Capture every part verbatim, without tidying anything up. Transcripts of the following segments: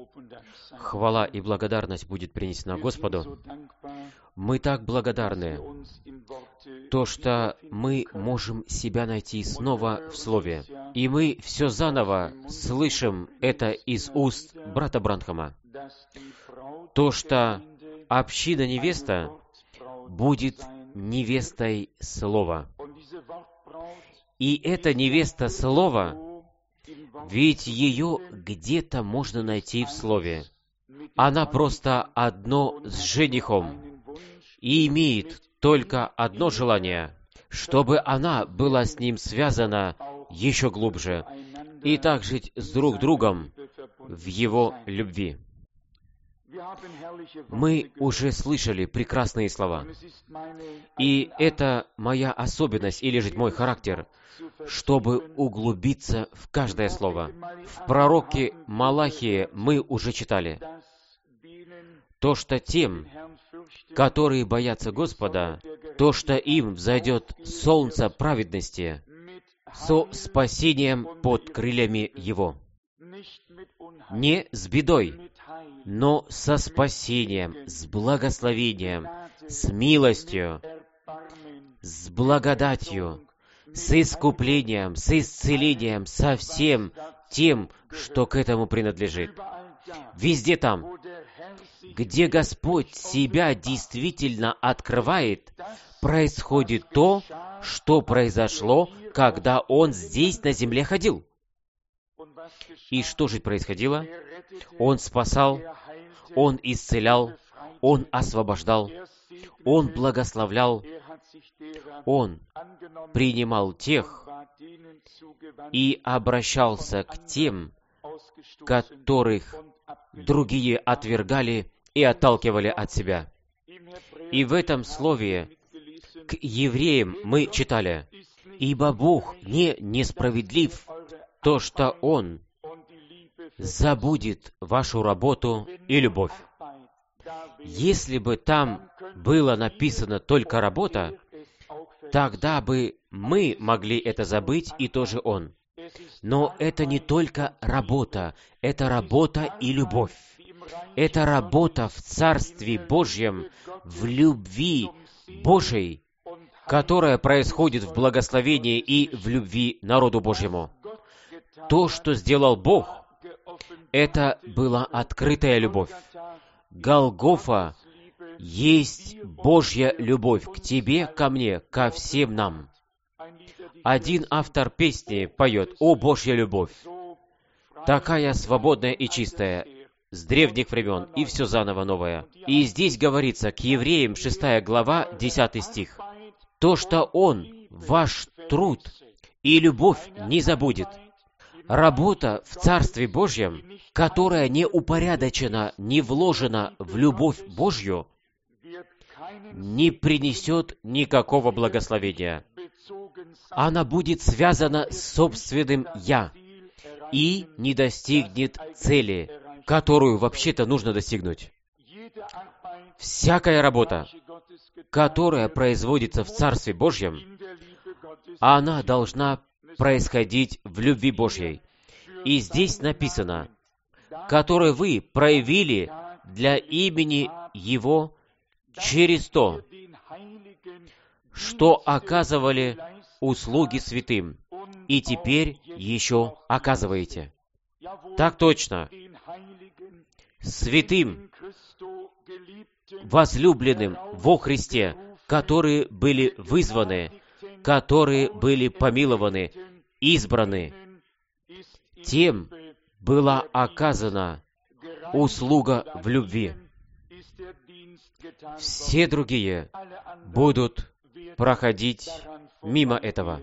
Хвала и благодарность будет принесена Господу. Мы так благодарны, то, что мы можем себя найти снова в Слове. И мы все заново слышим это из уст брата Бранхама. То, что община-невеста будет невестой Слова. И эта невеста Слова, ведь ее где-то можно найти в Слове. Она просто одно с женихом и имеет только одно желание, чтобы она была с ним связана еще глубже и так жить с друг другом в его любви. Мы уже слышали прекрасные слова, и это моя особенность или же мой характер, чтобы углубиться в каждое слово. В пророке Малахии мы уже читали то, что тем, которые боятся Господа, то, что им взойдет солнце праведности со спасением под крыльями Его. Не с бедой, но со спасением, с благословением, с милостью, с благодатью, с искуплением, с исцелением, со всем тем, что к этому принадлежит. Везде там, где Господь себя действительно открывает, происходит то, что произошло, когда Он здесь на земле ходил. И что же происходило? Он спасал, Он исцелял, Он освобождал, Он благословлял, Он принимал тех и обращался к тем, которых другие отвергали и отталкивали от себя. И в этом слове к евреям мы читали: «Ибо Бог не несправедлив, то, что Он забудет вашу работу и любовь». Если бы там было написано только работа, тогда бы мы могли это забыть, и тоже Он. Но это не только работа, это работа и любовь. Это работа в Царстве Божьем, в любви Божией, которая происходит в благословении и в любви народу Божьему. То, что сделал Бог, это была открытая любовь. Голгофа есть Божья любовь к тебе, ко мне, ко всем нам. Один автор песни поет: «О, Божья любовь! Такая свободная и чистая, с древних времен, и все заново новое». И здесь говорится к евреям, шестая глава, десятый стих. «То, что Он, ваш труд и любовь не забудет». Работа в Царстве Божьем, которая не упорядочена, не вложена в любовь Божью, не принесет никакого благословения. Она будет связана с собственным «я» и не достигнет цели, которую вообще-то нужно достигнуть. Всякая работа, которая производится в Царстве Божьем, она должна происходить в любви Божьей. И здесь написано: «которое вы проявили для имени Его через то, что оказывали услуги святым, и теперь еще оказываете». Так точно. Святым, возлюбленным во Христе, которые были вызваны, которые были помилованы, избраны, тем была оказана услуга в любви. Все другие будут проходить мимо этого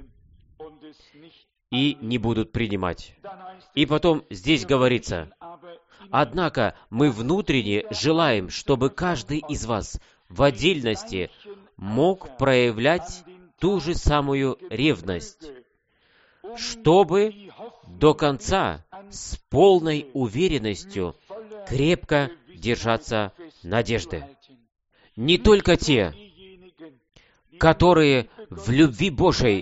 и не будут принимать. И потом здесь говорится: «Однако мы внутренне желаем, чтобы каждый из вас в отдельности мог проявлять ту же самую ревность, чтобы до конца с полной уверенностью крепко держаться надежды». Не только те, которые в любви Божией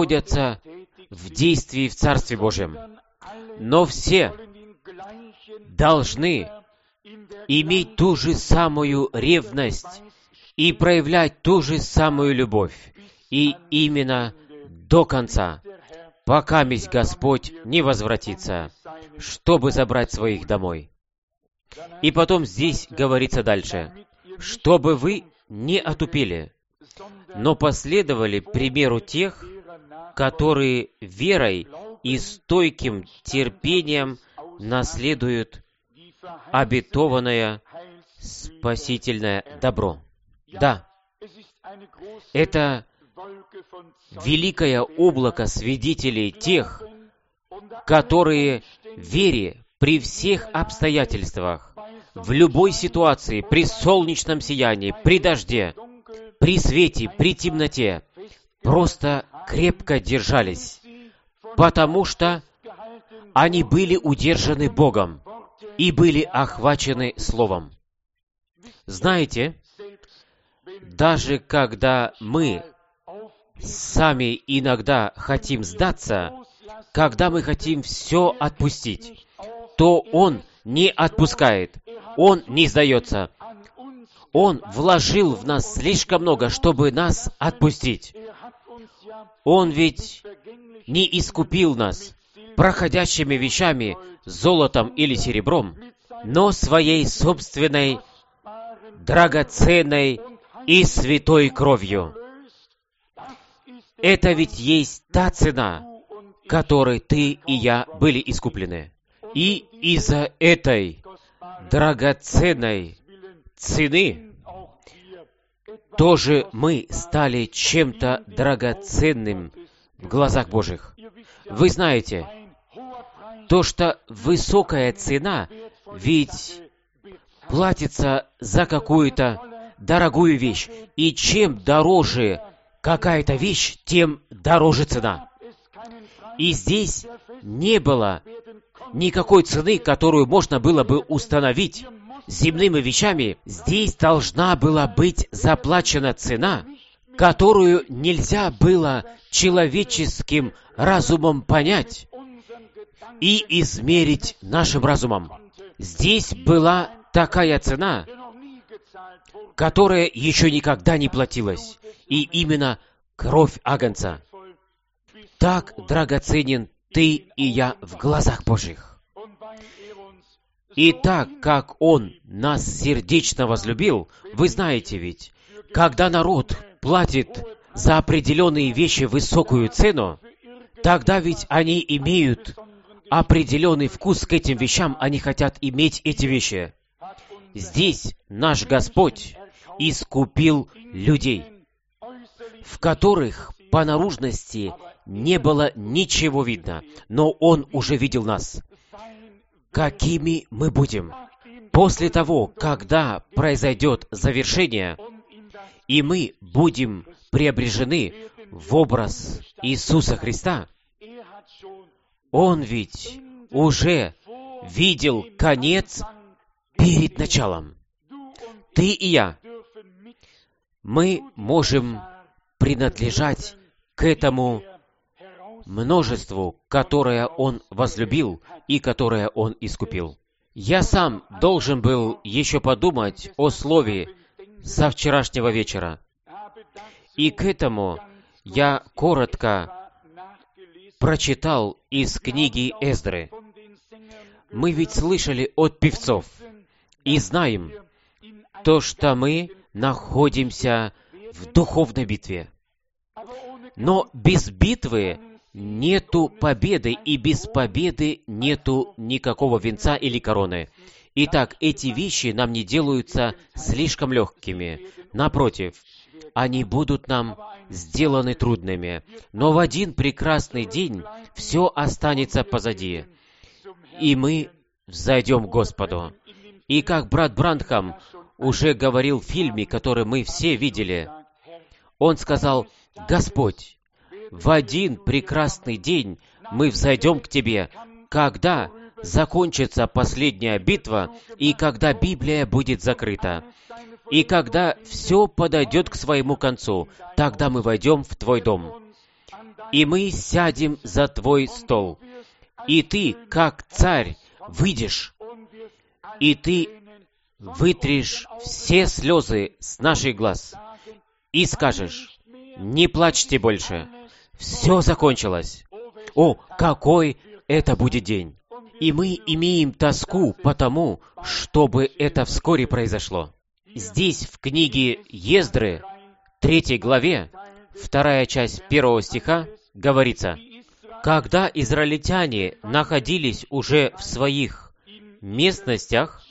находятся в действии в Царстве Божьем, но все должны иметь ту же самую ревность и проявлять ту же самую любовь, и именно до конца, пока месть Господь не возвратится, чтобы забрать своих домой. И потом здесь говорится дальше, чтобы вы не отупели, но последовали примеру тех, которые верой и стойким терпением наследуют обетованное спасительное добро. Да, это великое облако свидетелей тех, которые вере при всех обстоятельствах, в любой ситуации, при солнечном сиянии, при дожде, при свете, при темноте, просто крепко держались, потому что они были удержаны Богом и были охвачены Словом. Знаете, даже когда мы сами иногда хотим сдаться, когда мы хотим все отпустить, то Он не отпускает, Он не сдается. Он вложил в нас слишком много, чтобы нас отпустить. Он ведь не искупил нас проходящими вещами, золотом или серебром, но своей собственной драгоценной и святой кровью. Это ведь есть та цена, которой ты и я были искуплены. И из-за этой драгоценной цены тоже мы стали чем-то драгоценным в глазах Божьих. Вы знаете, то, что высокая цена, ведь платится за какую-то дорогую вещь. И чем дороже какая-то вещь, тем дороже цена. И здесь не было никакой цены, которую можно было бы установить земными вещами. Здесь должна была быть заплачена цена, которую нельзя было человеческим разумом понять и измерить нашим разумом. Здесь была такая цена, которая еще никогда не платилась, и именно кровь Агнца. Так драгоценен ты и я в глазах Божьих. И так, как Он нас сердечно возлюбил, вы знаете ведь, когда народ платит за определенные вещи высокую цену, тогда ведь они имеют определенный вкус к этим вещам, они хотят иметь эти вещи. Здесь наш Господь искупил людей, в которых по наружности не было ничего видно, но Он уже видел нас. Какими мы будем? После того, когда произойдет завершение, и мы будем преображены в образ Иисуса Христа, Он ведь уже видел конец перед началом. Ты и я, мы можем принадлежать к этому множеству, которое Он возлюбил и которое Он искупил. Я сам должен был еще подумать о слове со вчерашнего вечера. И к этому я коротко прочитал из книги Эздры. Мы ведь слышали от певцов и знаем то, что мы находимся в духовной битве. Но без битвы нету победы, и без победы нету никакого венца или короны. Итак, эти вещи нам не делаются слишком легкими. Напротив, они будут нам сделаны трудными. Но в один прекрасный день все останется позади, и мы взойдем к Господу. И как брат Бранхам уже говорил в фильме, который мы все видели, он сказал: «Господь, в один прекрасный день мы взойдем к Тебе, когда закончится последняя битва, и когда Библия будет закрыта, и когда все подойдет к своему концу, тогда мы войдем в Твой дом, и мы сядем за Твой стол, и Ты, как царь, выйдешь и Ты вытрешь все слезы с наших глаз и скажешь: не плачьте больше, все закончилось. О, какой это будет день! И мы имеем тоску по тому, чтобы это вскоре произошло. Здесь, в книге Ездры, третьей главе, вторая часть первого стиха, говорится: «Когда израильтяне находились уже в своих местностях,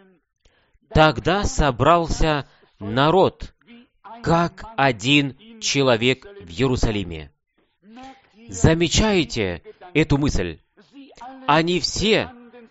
тогда собрался народ, как один человек в Иерусалиме». Замечаете эту мысль? Они все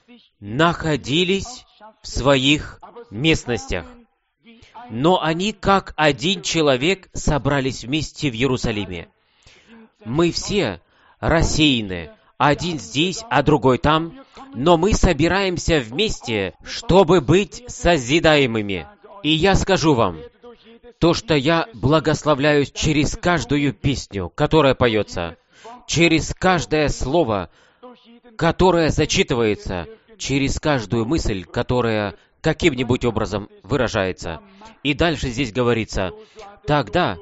находились в своих местностях, но они как один человек собрались вместе в Иерусалиме. Мы все рассеяны, один здесь, а другой там, но мы собираемся вместе, чтобы быть созидаемыми. И я скажу вам, то, что я благословляюсь через каждую песню, которая поется, через каждое слово, которое зачитывается, через каждую мысль, которая каким-нибудь образом выражается. И дальше здесь говорится: «Тогда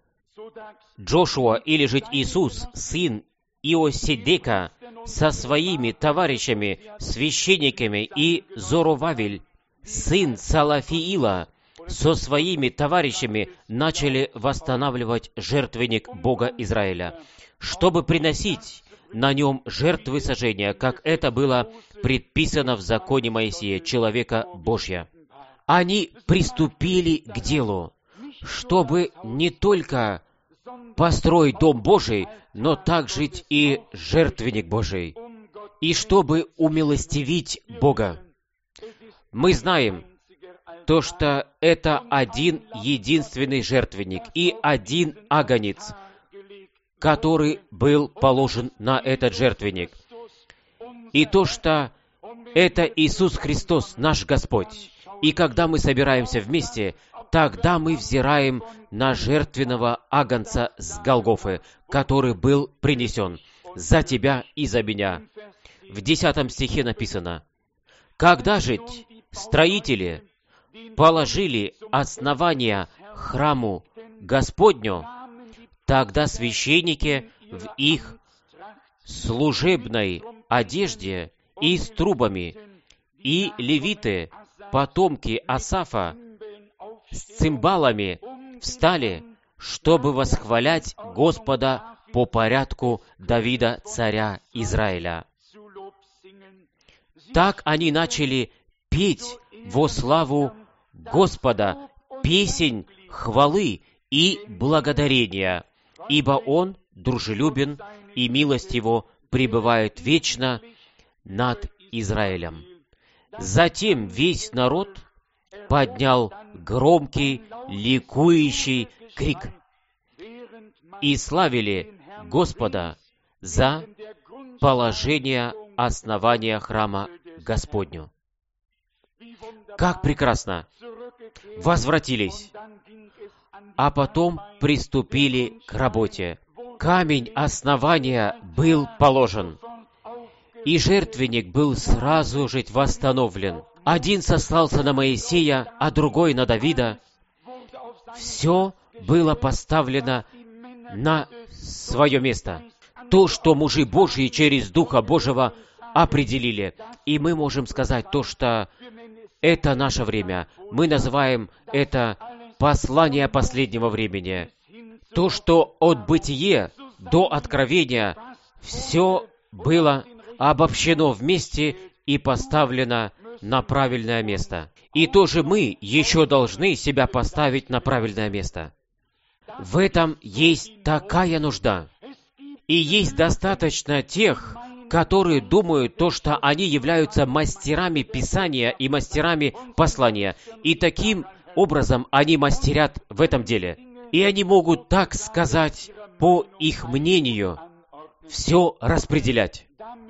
Джошуа, или же Иисус, сын Иоседека, со своими товарищами, священниками, и Зоровавель, сын Салафиила, со своими товарищами начали восстанавливать жертвенник Бога Израиля, чтобы приносить на нем жертвы сожжения, как это было предписано в законе Моисея, человека Божья». Они приступили к делу, чтобы не только построить Дом Божий, но также и жертвенник Божий, и чтобы умилостивить Бога. Мы знаем то, что это один единственный жертвенник и один агнец, который был положен на этот жертвенник. И то, что это Иисус Христос, наш Господь. И когда мы собираемся вместе, тогда мы взираем на жертвенного агнца с Голгофы, который был принесен за тебя и за меня. В десятом стихе написано: «Когда же строители положили основания храму Господню, тогда священники в их служебной одежде и с трубами, и левиты, потомки Асафа, с цимбалами встали, чтобы восхвалять Господа по порядку Давида, царя Израиля». Так они начали петь во славу Господа песень хвалы и благодарения, ибо Он дружелюбен, и милость Его пребывает вечно над Израилем. Затем весь народ поднял громкий, ликующий крик и славили Господа за положение основания храма Господню. Как прекрасно! Возвратились, а потом приступили к работе. Камень основания был положен, и жертвенник был сразу же восстановлен. Один сослался на Моисея, а другой на Давида. Все было поставлено на свое место. То, что мужи Божьи через Духа Божьего определили. И мы можем сказать то, что это наше время. Мы называем это послание последнего времени. То, что от Бытия до Откровения все было обобщено вместе и поставлено на правильное место. И тоже мы еще должны себя поставить на правильное место. В этом есть такая нужда. И есть достаточно тех, которые думают то, что они являются мастерами Писания и мастерами послания. И таким образом они мастерят в этом деле. И они могут, так сказать, по их мнению, все распределять.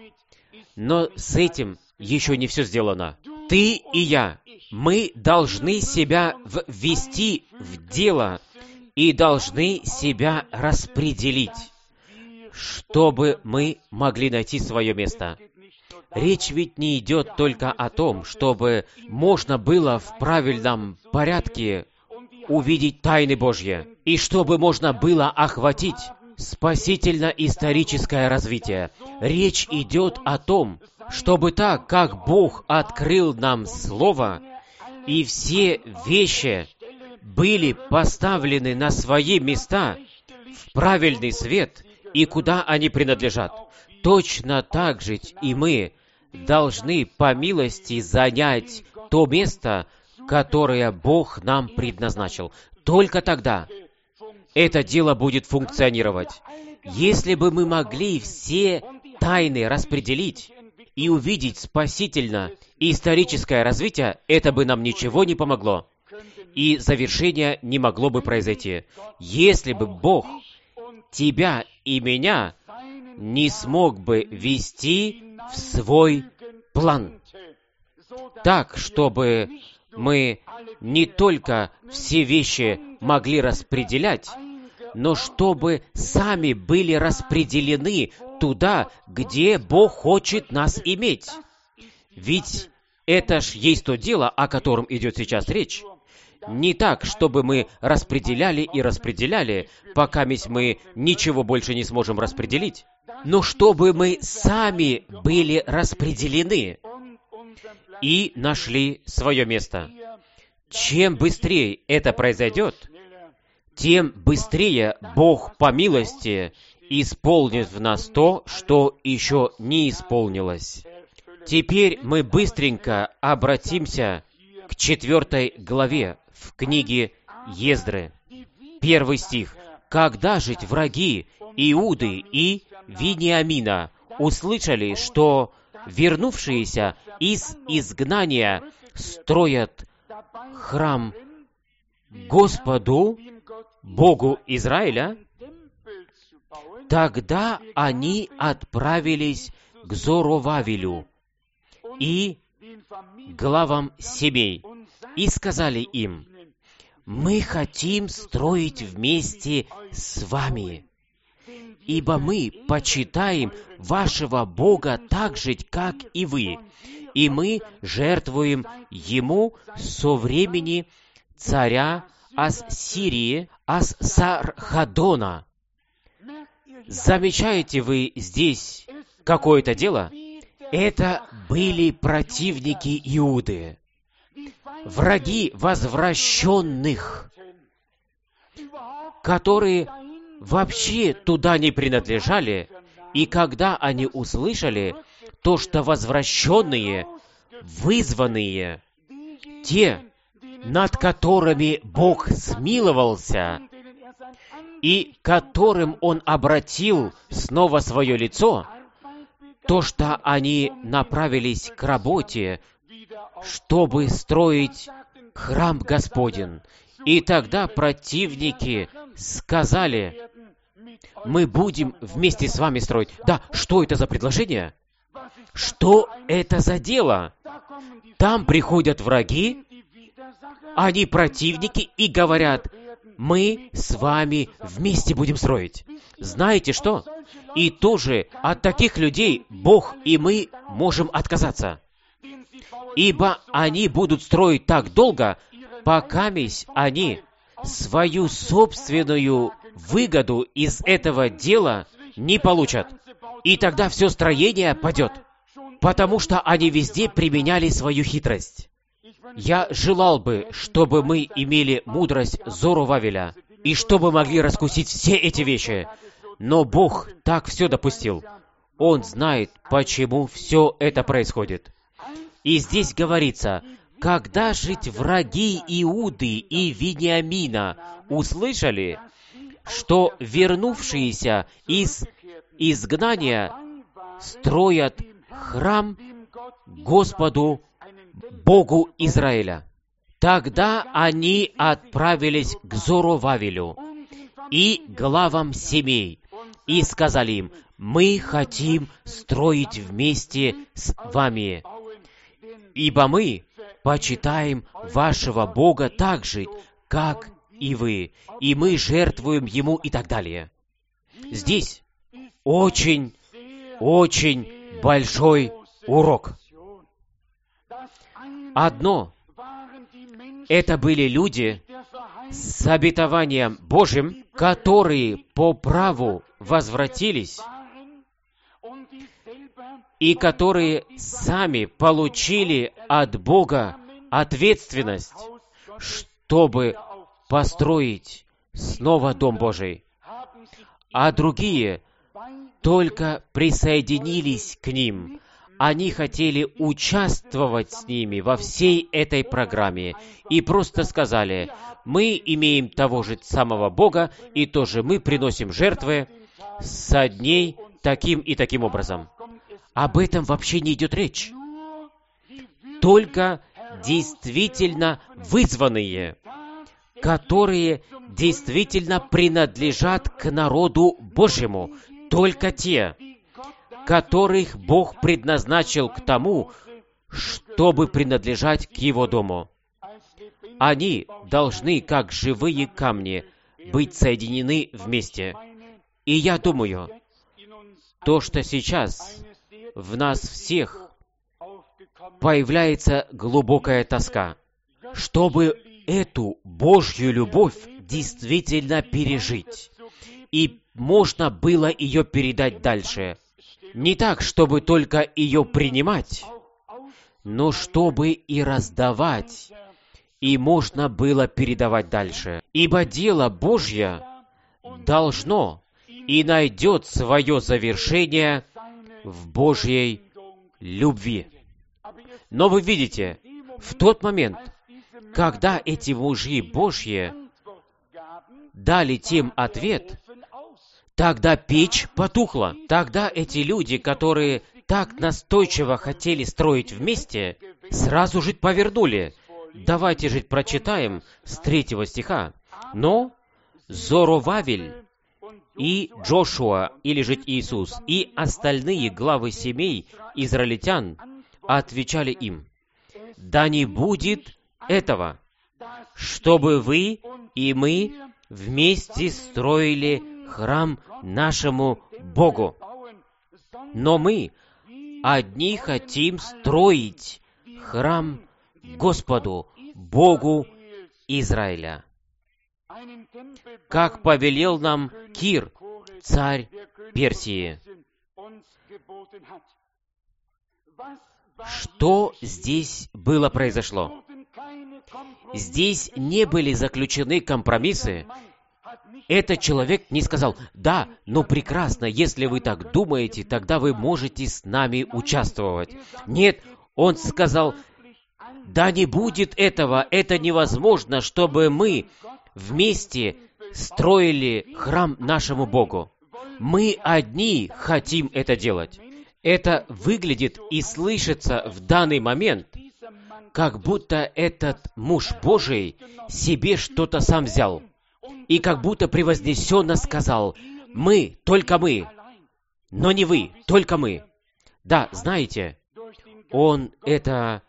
Но с этим еще не все сделано. Ты и я, мы должны себя ввести в дело и должны себя распределить, чтобы мы могли найти свое место. Речь ведь не идет только о том, чтобы можно было в правильном порядке увидеть тайны Божьи, и чтобы можно было охватить спасительно-историческое развитие. Речь идет о том, чтобы так, как Бог открыл нам Слово, и все вещи были поставлены на свои места в правильный свет и куда они принадлежат. Точно так же и мы должны по милости занять то место, которое Бог нам предназначил. Только тогда это дело будет функционировать. Если бы мы могли все тайны распределить и увидеть спасительно и историческое развитие, это бы нам ничего не помогло. И завершение не могло бы произойти. Если бы Бог тебя и меня не смог бы вести в свой план, так, чтобы мы не только все вещи могли распределять, но чтобы сами были распределены туда, где Бог хочет нас иметь. Ведь это ж есть то дело, о котором идет сейчас речь. Не так, чтобы мы распределяли и распределяли, пока мы ничего больше не сможем распределить, но чтобы мы сами были распределены и нашли свое место. Чем быстрее это произойдет, тем быстрее Бог по милости исполнит в нас то, что еще не исполнилось. Теперь мы быстренько обратимся к четвертой главе в книге Ездры. Первый стих. «Когда же враги Иуды и Вениамина услышали, что вернувшиеся из изгнания строят храм Господу, Богу Израиля, тогда они отправились к Зоровавелю и главам семей и сказали им: «Мы хотим строить вместе с вами, ибо мы почитаем вашего Бога так же, как и вы, и мы жертвуем Ему со времени царя Ассирии Ассархадона». Замечаете вы здесь какое-то дело? Это были противники Иуды, враги возвращенных, которые вообще туда не принадлежали, и когда они услышали то, что возвращенные, вызванные, те, над которыми Бог смиловался, и которым Он обратил снова свое лицо, то, что они направились к работе, чтобы строить храм Господень. И тогда противники сказали: «Мы будем вместе с вами строить». Да, что это за предложение? Что это за дело? Там приходят враги, они противники и говорят: «Мы с вами вместе будем строить». Знаете что? И тоже от таких людей Бог и мы можем отказаться. Ибо они будут строить так долго, пока они свою собственную выгоду из этого дела не получат. И тогда все строение падет, потому что они везде применяли свою хитрость. Я желал бы, чтобы мы имели мудрость Зоровавеля, и чтобы могли раскусить все эти вещи. Но Бог так все допустил. Он знает, почему все это происходит. И здесь говорится: когда же враги Иуды и Вениамина услышали, что вернувшиеся из изгнания строят храм Господу, Богу Израиля, тогда они отправились к Зоровавелю и главам семей и сказали им: «Мы хотим строить вместе с вами, ибо мы почитаем вашего Бога так же, как и вы, и мы жертвуем Ему», и так далее. Здесь очень, очень большой урок. Одно — это были люди с обетованием Божьим, которые по праву возвратились и которые сами получили от Бога ответственность, чтобы построить снова Дом Божий. А другие только присоединились к ним. Они хотели участвовать с ними во всей этой программе и просто сказали: мы имеем того же самого Бога, и тоже мы приносим жертвы со дней таким и таким образом. Об этом вообще не идет речь. Только действительно вызванные, которые действительно принадлежат к народу Божьему, только те, которых Бог предназначил к тому, чтобы принадлежать к Его дому. Они должны, как живые камни, быть соединены вместе. И я думаю, то, что сейчас в нас всех появляется глубокая тоска, чтобы эту Божью любовь действительно пережить, и можно было ее передать дальше. Не так, чтобы только ее принимать, но чтобы и раздавать, и можно было передавать дальше. Ибо дело Божье должно и найдет свое завершение в Божьей любви. Но вы видите, в тот момент, когда эти мужи Божьи дали тем ответ, тогда печь потухла. Тогда эти люди, которые так настойчиво хотели строить вместе, сразу же повернули. Давайте же прочитаем с третьего стиха. Но Зоровавель и Джошуа, или же Иисус, и остальные главы семей израильтян отвечали им: да не будет этого, чтобы вы и мы вместе строили храм нашему Богу. Но мы одни хотим строить храм Господу, Богу Израиля, как повелел нам Кир, царь Персии. Что здесь было произошло? Здесь не были заключены компромиссы. Этот человек не сказал: да, ну прекрасно, если вы так думаете, тогда вы можете с нами участвовать. Нет, он сказал: да не будет этого, это невозможно, чтобы мы вместе строили храм нашему Богу. Мы одни хотим это делать. Это выглядит и слышится в данный момент, как будто этот муж Божий себе что-то сам взял. И как будто превознесенно сказал: мы, только мы, но не вы, только мы. Да, знаете, он это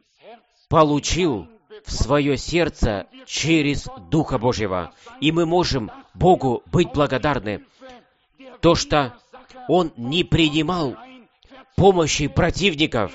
получил в свое сердце через Духа Божьего. И мы можем Богу быть благодарны. То, что он не принимал помощи противников,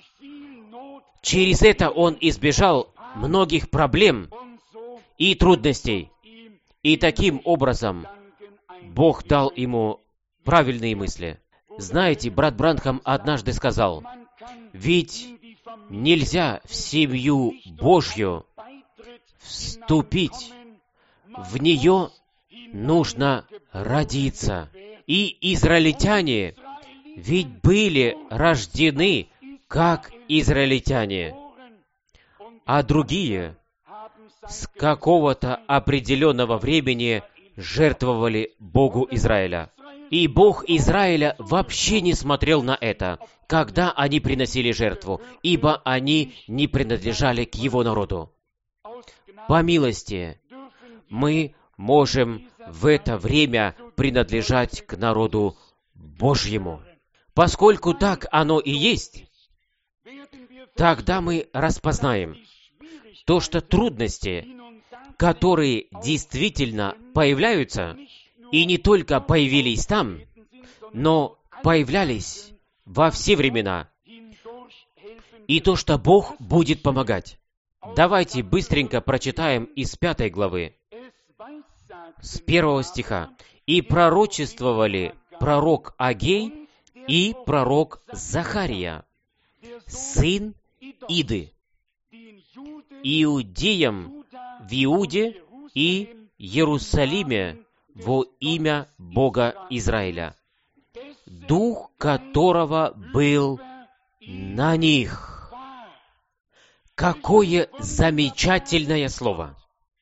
через это он избежал многих проблем и трудностей. И таким образом Бог дал ему правильные мысли. Знаете, брат Бранхам однажды сказал: ведь нельзя в семью Божью вступить, в нее нужно родиться. И израильтяне ведь были рождены как израильтяне, а другие с какого-то определенного времени жертвовали Богу Израиля. И Бог Израиля вообще не смотрел на это, когда они приносили жертву, ибо они не принадлежали к Его народу. По милости, мы можем в это время принадлежать к народу Божьему. Поскольку так оно и есть, тогда мы распознаем то, что трудности, которые действительно появляются, и не только появились там, но появлялись во все времена, и то, что Бог будет помогать. Давайте быстренько прочитаем из пятой главы, с первого стиха. «И пророчествовали пророк Агей и пророк Захария, сын Иды, иудеям в Иуде и Иерусалиме во имя Бога Израиля, дух которого был на них». Какое замечательное слово!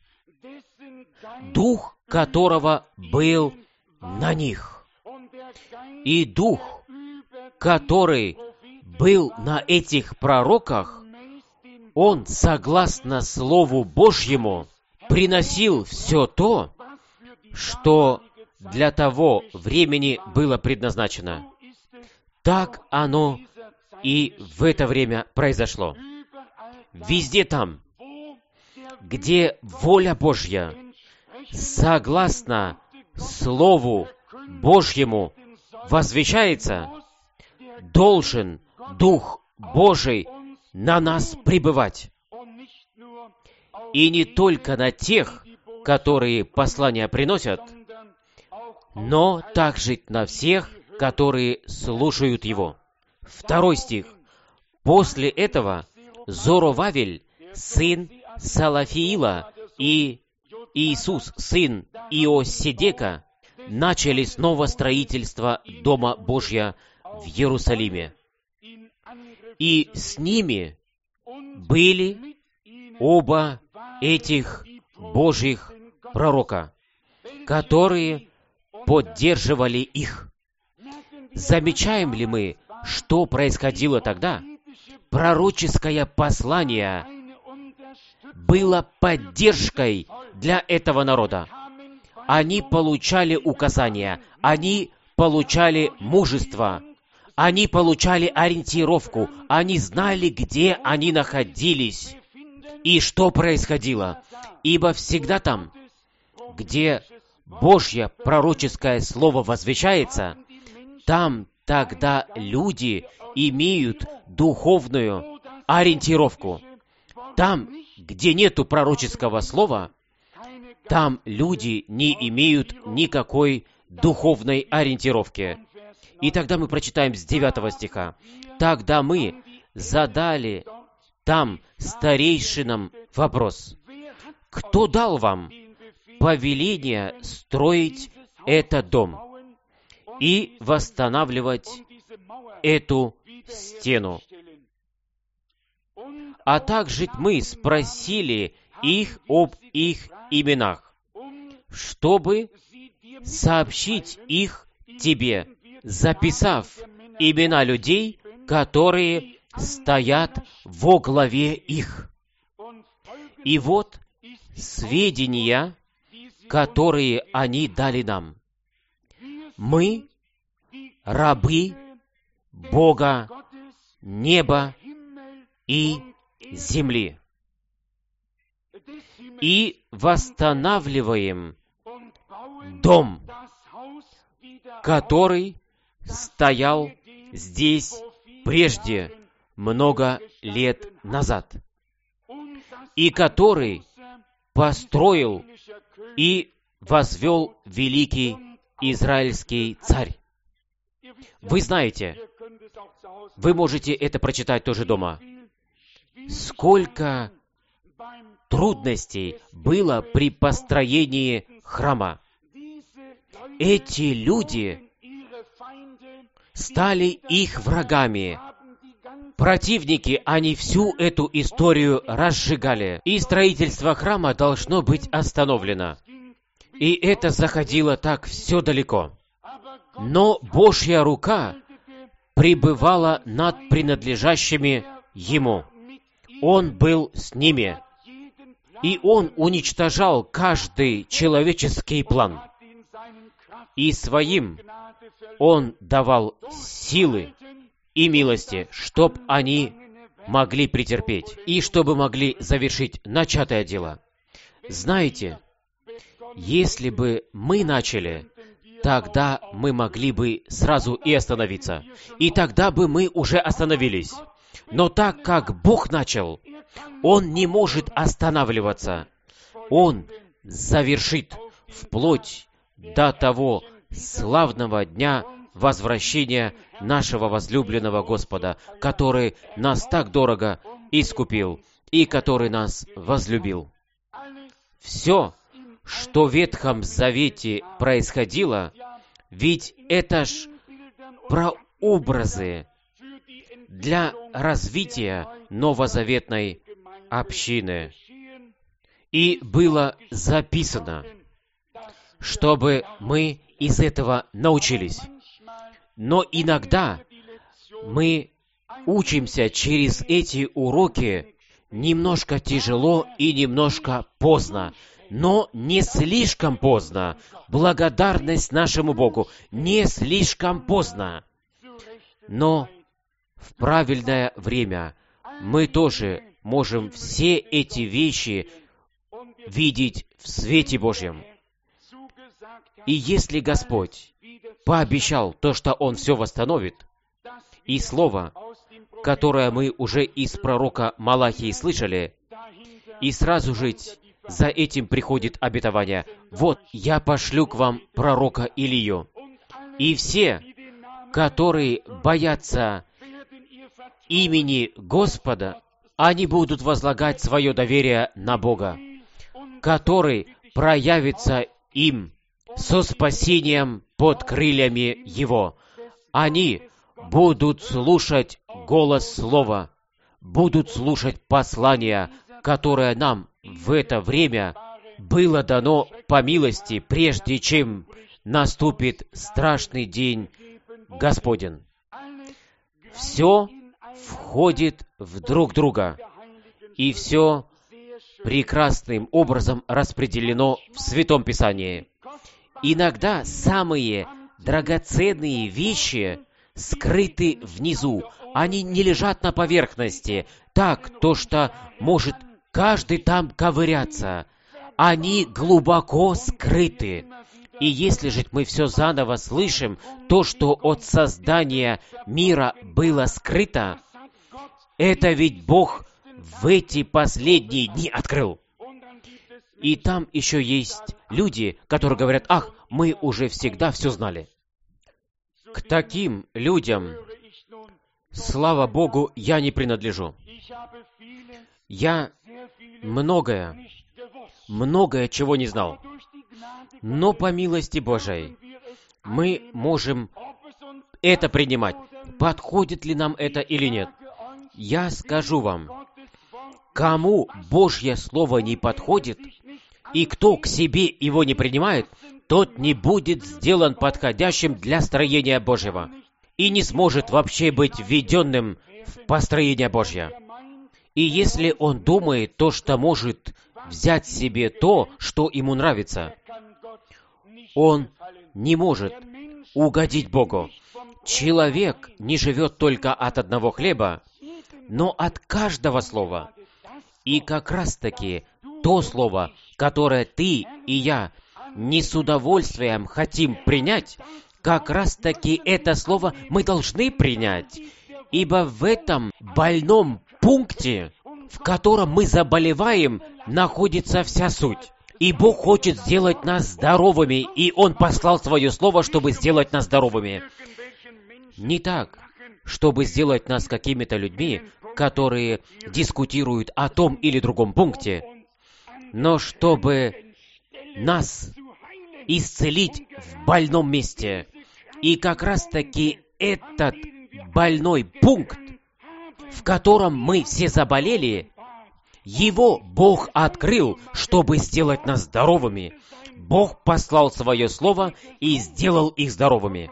Дух которого был на них. И дух, который был на этих пророках, он, согласно Слову Божьему, приносил все то, что для того времени было предназначено. Так оно и в это время произошло. Везде там, где воля Божья, согласно Слову Божьему, возвещается, должен Дух Божий на нас пребывать. И не только на тех, которые послания приносят, но также на всех, которые слушают его. Второй стих. «После этого Зоровавель, сын Салафиила, и Иисус, сын Иосседека, начали снова строительство Дома Божья в Иерусалиме. И с ними были оба этих Божьих пророка, которые поддерживали их». Замечаем ли мы, что происходило тогда? Пророческое послание было поддержкой для этого народа. Они получали указания, они получали мужество, они получали ориентировку, они знали, где они находились и что происходило. Ибо всегда там, где Божье пророческое слово возвещается, там тогда люди имеют духовную ориентировку. Там, где нету пророческого слова, там люди не имеют никакой духовной ориентировки. И тогда мы прочитаем с девятого стиха. «Тогда мы задали там старейшинам вопрос: кто дал вам повеление строить этот дом и восстанавливать эту стену? А также мы спросили их об их именах, чтобы сообщить их тебе, записав имена людей, которые стоят во главе их. И вот сведения, которые они дали нам. Мы рабы Бога, неба и земли, и восстанавливаем дом, который стоял здесь прежде, много лет назад, и который построил и возвел великий израильский царь. Вы знаете, вы можете это прочитать тоже дома. Сколько трудностей было при построении храма. Эти люди стали их врагами. Противники, они всю эту историю разжигали. И строительство храма должно быть остановлено. И это заходило так все далеко. Но Божья рука пребывала над принадлежащими Ему. Он был с ними. И Он уничтожал каждый человеческий план. И своим Он давал силы и милости, чтоб они могли претерпеть, и чтобы могли завершить начатое дело. Знаете, если бы мы начали, тогда мы могли бы сразу и остановиться. И тогда бы мы уже остановились. Но так как Бог начал, Он не может останавливаться. Он завершит вплоть до того славного дня возвращения нашего возлюбленного Господа, который нас так дорого искупил и который нас возлюбил. Все, что в Ветхом Завете происходило, ведь это ж прообразы для развития новозаветной общины. И было записано, чтобы мы из этого научились. Но иногда мы учимся через эти уроки немножко тяжело и немножко поздно, но не слишком поздно. Благодарность нашему Богу, не слишком поздно. Но в правильное время мы тоже можем все эти вещи видеть в свете Божьем. И если Господь пообещал то, что Он все восстановит, и слово, которое мы уже из пророка Малахии слышали, и сразу же за этим приходит обетование: «Вот, я пошлю к вам пророка Илию, и все, которые боятся имени Господа, они будут возлагать свое доверие на Бога, который проявится им со спасением под крыльями Его. Они будут слушать голос Слова, будут слушать послание, которое нам в это время было дано по милости, прежде чем наступит страшный день Господень». Все входит в друг друга, и все прекрасным образом распределено в Святом Писании. Иногда самые драгоценные вещи скрыты внизу, они не лежат на поверхности, так, то, что может каждый там ковыряться. Они глубоко скрыты. И если же мы все заново слышим, то, что от создания мира было скрыто, это ведь Бог в эти последние дни открыл. И там еще есть люди, которые говорят: «Ах, мы уже всегда все знали». К таким людям, слава Богу, я не принадлежу. Я многое, многое чего не знал. Но по милости Божией мы можем это принимать. Подходит ли нам это или нет? Я скажу вам, кому Божье Слово не подходит, и кто к себе его не принимает, тот не будет сделан подходящим для строения Божьего и не сможет вообще быть введенным в построение Божье. И если он думает то, что может взять себе то, что ему нравится, он не может угодить Богу. Человек не живет только от одного хлеба, но от каждого слова. И как раз-таки то слово, которое ты и я не с удовольствием хотим принять, как раз-таки это слово мы должны принять. Ибо в этом больном пункте, в котором мы заболеваем, находится вся суть. И Бог хочет сделать нас здоровыми, и Он послал Свое Слово, чтобы сделать нас здоровыми. Не так, чтобы сделать нас какими-то людьми, которые дискутируют о том или другом пункте, но чтобы нас исцелить в больном месте. И как раз-таки этот больной пункт, в котором мы все заболели, его Бог открыл, чтобы сделать нас здоровыми. Бог послал Свое Слово и сделал их здоровыми.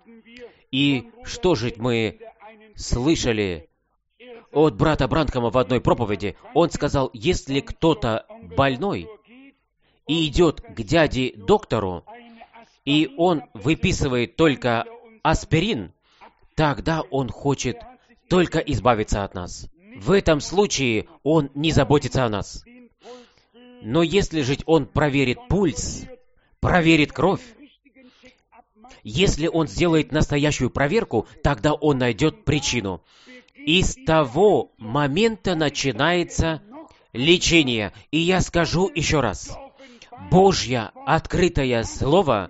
И что же мы слышали от брата Бранхама в одной проповеди? Он сказал: если кто-то больной и идет к дяде-доктору, и он выписывает только аспирин, тогда он хочет только избавиться от нас. В этом случае он не заботится о нас. Но если же он проверит пульс, проверит кровь, если он сделает настоящую проверку, тогда он найдет причину. И с того момента начинается лечение. И я скажу еще раз. Божье открытое Слово,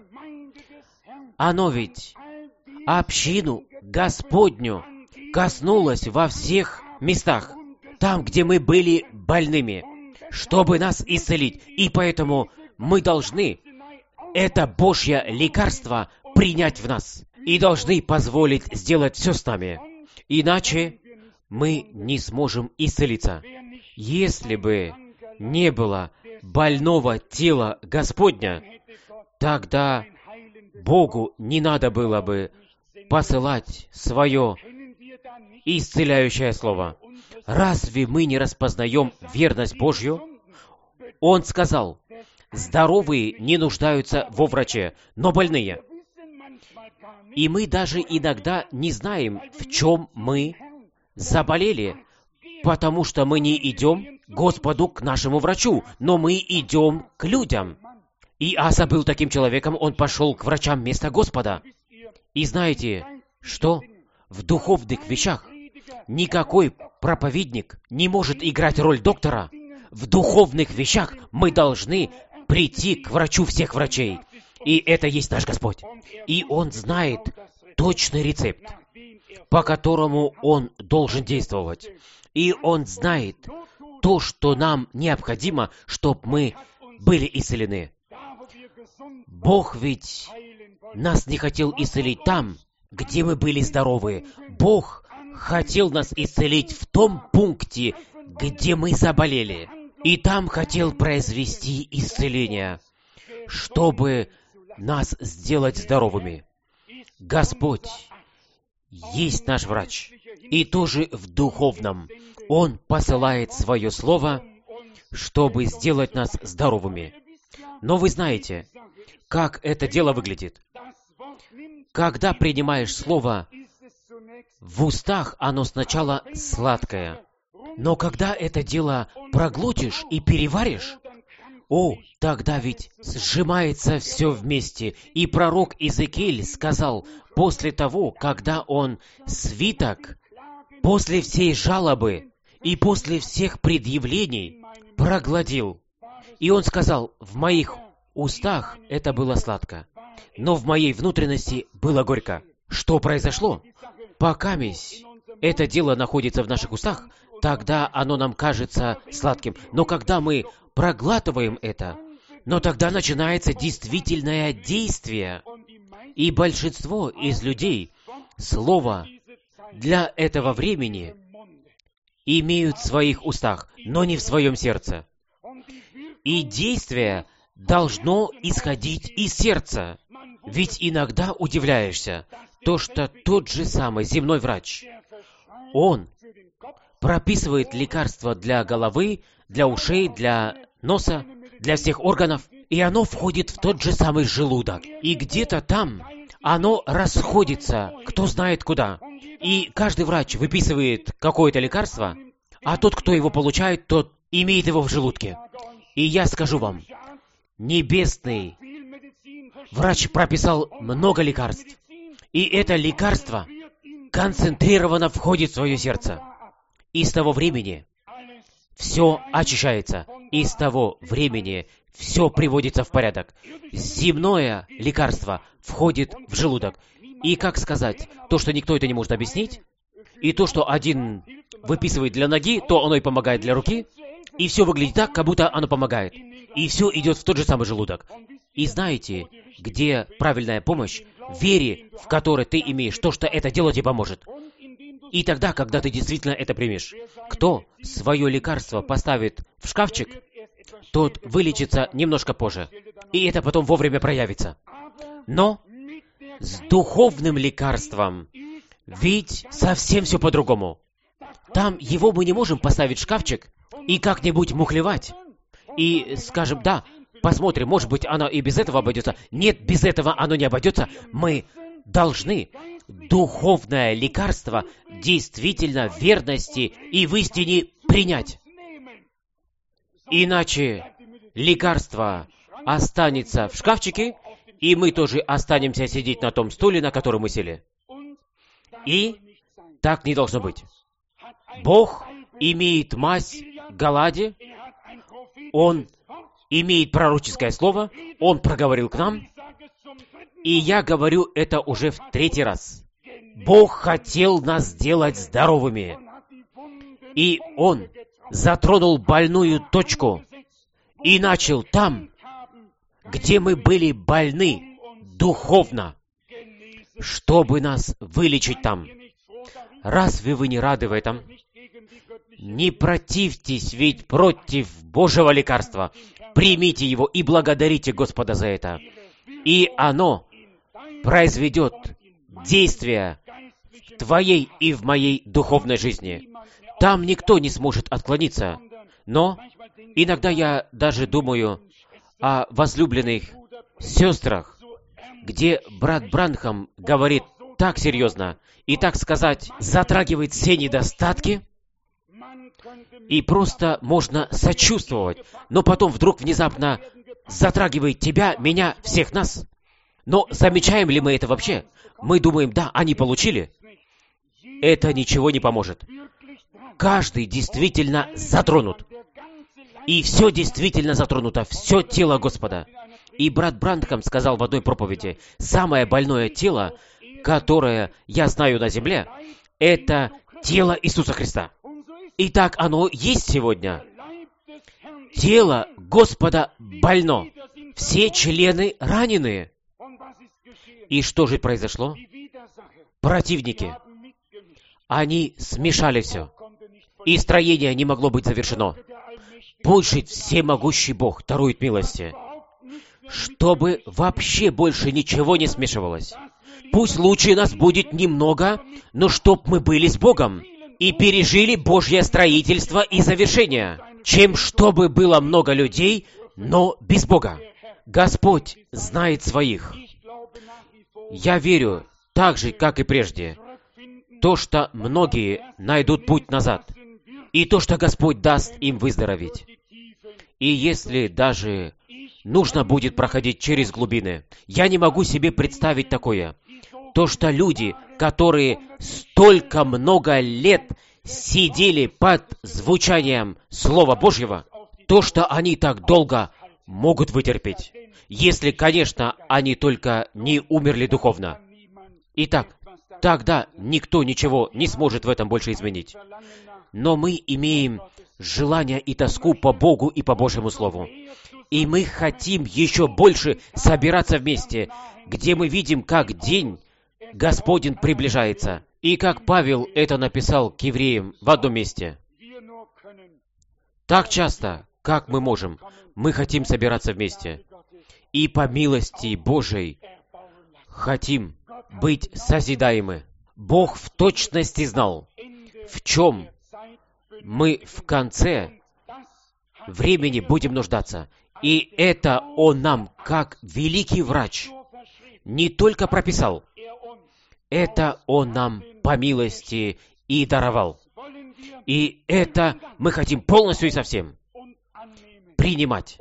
оно ведь общину Господню коснулось во всех местах, там, где мы были больными, чтобы нас исцелить. И поэтому мы должны это Божье лекарство принять в нас и должны позволить сделать все с нами. Иначе мы не сможем исцелиться. Если бы не было больного тела Господня, тогда Богу не надо было бы посылать свое исцеляющее слово. Разве мы не распознаем верность Божью? Он сказал, здоровые не нуждаются во враче, но больные. И мы даже иногда не знаем, в чем мы заболели, потому что мы не идем к Господу, к нашему врачу, но мы идем к людям. И Аса был таким человеком, он пошел к врачам вместо Господа. И знаете, что? В духовных вещах никакой проповедник не может играть роль доктора. В духовных вещах мы должны прийти к врачу всех врачей. И это есть наш Господь. И Он знает точный рецепт, по которому Он должен действовать. И Он знает то, что нам необходимо, чтобы мы были исцелены. Бог ведь нас не хотел исцелить там, где мы были здоровы. Бог хотел нас исцелить в том пункте, где мы заболели. И там хотел произвести исцеление, чтобы нас сделать здоровыми. Господь есть наш врач. И тоже в духовном. Он посылает свое слово, чтобы сделать нас здоровыми. Но вы знаете, как это дело выглядит. Когда принимаешь слово, в устах оно сначала сладкое. Но когда это дело проглотишь и переваришь, о, тогда ведь сжимается все вместе. И пророк Иезекииль сказал, после того, когда он свиток, после всей жалобы и после всех предъявлений проглотил. И он сказал, в моих устах это было сладко, но в моей внутренности было горько. Что произошло? Покамись это дело находится в наших устах, тогда оно нам кажется сладким. Но когда мы проглатываем это, но тогда начинается действительное действие. И большинство из людей слово для этого времени имеют в своих устах, но не в своем сердце. И действие должно исходить из сердца. Ведь иногда удивляешься, то, что тот же самый земной врач, он прописывает лекарства для головы, для ушей, для носа, для всех органов, и оно входит в тот же самый желудок. И где-то там оно расходится, кто знает куда. И каждый врач выписывает какое-то лекарство, а тот, кто его получает, тот имеет его в желудке. И я скажу вам, небесный врач прописал много лекарств, и это лекарство концентрированно входит в свое сердце. И с того времени все очищается, и с того времени все приводится в порядок. Земное лекарство входит в желудок. И как сказать, то, что никто это не может объяснить, и то, что один выписывает для ноги, то оно и помогает для руки, и все выглядит так, как будто оно помогает. И все идет в тот же самый желудок. И знаете, где правильная помощь? В вере, в которой ты имеешь то, что это дело тебе поможет. И тогда, когда ты действительно это примешь, кто свое лекарство поставит в шкафчик, тот вылечится немножко позже. И это потом вовремя проявится. Но с духовным лекарством ведь совсем все по-другому. Там его мы не можем поставить в шкафчик и как-нибудь мухлевать. И скажем, да, посмотрим, может быть, оно и без этого обойдется. Нет, без этого оно не обойдется. Мы должны духовное лекарство действительно в верности и в истине принять. Иначе лекарство останется в шкафчике, и мы тоже останемся сидеть на том стуле, на котором мы сели. И так не должно быть. Бог имеет мазь Галаде, Он имеет пророческое слово, Он проговорил к нам, и я говорю это уже в третий раз. Бог хотел нас сделать здоровыми, и Он затронул больную точку и начал там, где мы были больны духовно, чтобы нас вылечить там. Разве вы не рады в этом? Не противьтесь ведь против Божьего лекарства. Примите его и благодарите Господа за это. И оно произведет действие в твоей и в моей духовной жизни. Там никто не сможет отклониться. Но иногда я даже думаю о возлюбленных сестрах, где брат Бранхам говорит так серьезно и, так сказать, затрагивает все недостатки, и просто можно сочувствовать, но потом вдруг внезапно затрагивает тебя, меня, всех нас. Но замечаем ли мы это вообще? Мы думаем, да, они получили. Это ничего не поможет. Каждый действительно затронут. И все действительно затронуто, все тело Господа. И брат Бранхам сказал в одной проповеди, самое больное тело, которое я знаю на земле, это тело Иисуса Христа. И так оно есть сегодня. Тело Господа больно. Все члены ранены. И что же произошло? Противники. Они смешали все. И строение не могло быть завершено. Пусть всемогущий Бог дарует милости, чтобы вообще больше ничего не смешивалось. Пусть лучше нас будет немного, но чтоб мы были с Богом и пережили Божье строительство и завершение, чем чтобы было много людей, но без Бога. Господь знает своих. Я верю, так же, как и прежде, то, что многие найдут путь назад, и то, что Господь даст им выздороветь. И если даже нужно будет проходить через глубины, я не могу себе представить такое. То, что люди, которые столько много лет сидели под звучанием Слова Божьего, то, что они так долго могут вытерпеть, если, конечно, они только не умерли духовно. Итак, тогда никто ничего не сможет в этом больше изменить. Но мы имеем желание и тоску по Богу и по Божьему Слову. И мы хотим еще больше собираться вместе, где мы видим, как день Господень приближается. И как Павел это написал к евреям в одном месте. Так часто, как мы можем, мы хотим собираться вместе. И по милости Божией хотим быть созидаемы. Бог в точности знал, в чем мы в конце времени будем нуждаться. И это Он нам, как великий врач, не только прописал, это Он нам по милости и даровал. И это мы хотим полностью и совсем принимать.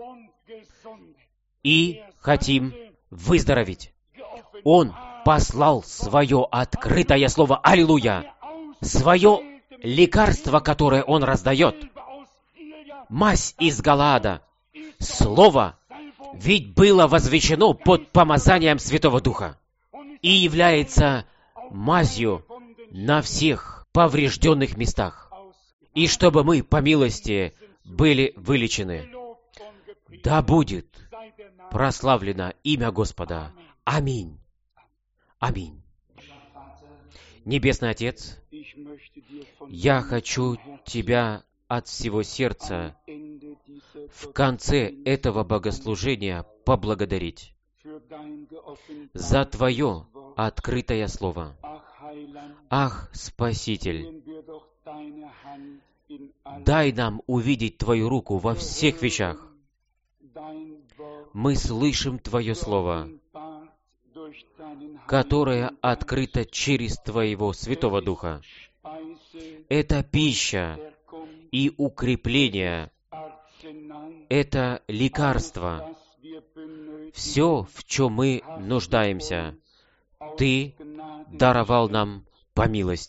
И хотим выздороветь. Он послал свое открытое слово, аллилуйя, свое лекарство, которое Он раздает, мазь из Галаада, слово, ведь было возвещено под помазанием Святого Духа и является мазью на всех поврежденных местах, и чтобы мы, по милости, были вылечены. Да будет прославлено имя Господа. Аминь. Аминь. Небесный Отец, я хочу Тебя от всего сердца в конце этого богослужения поблагодарить за Твое открытое Слово. Ах, Спаситель, дай нам увидеть Твою руку во всех вещах. Мы слышим Твое Слово, которое открыто через Твоего Святого Духа. Это пища и укрепление, это лекарство. Все, в чем мы нуждаемся, Ты даровал нам по милости.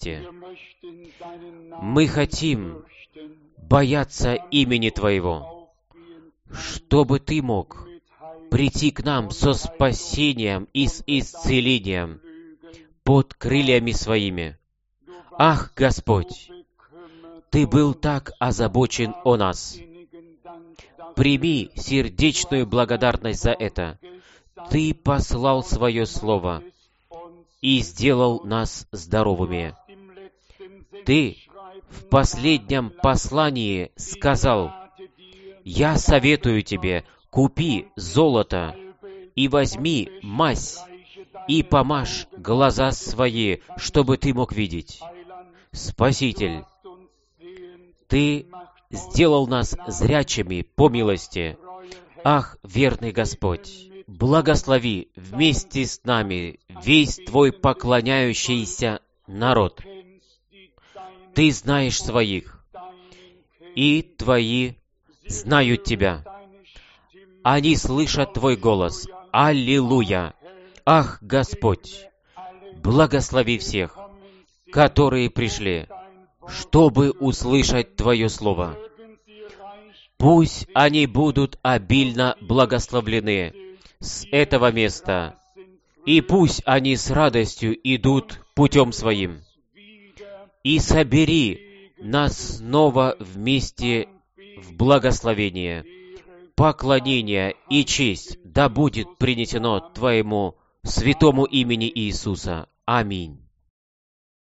Мы хотим бояться имени Твоего, чтобы Ты мог прийти к нам со спасением и с исцелением под крыльями Своими. Ах, Господь, Ты был так озабочен о нас. Прими сердечную благодарность за это. Ты послал Свое Слово и сделал нас здоровыми. Ты в последнем послании сказал: «Я советую тебе, купи золото и возьми мазь и помажь глаза свои, чтобы ты мог видеть». Спаситель, Ты сделал нас зрячими по милости. Ах, верный Господь, благослови вместе с нами весь Твой поклоняющийся народ. Ты знаешь своих, и Твои знают Тебя. Они слышат Твой голос. Аллилуйя! Ах, Господь, благослови всех, которые пришли, чтобы услышать Твое Слово. Пусть они будут обильно благословлены с этого места, и пусть они с радостью идут путем своим. И собери нас снова вместе в благословение, поклонение и честь да будет принесено Твоему святому имени Иисуса. Аминь.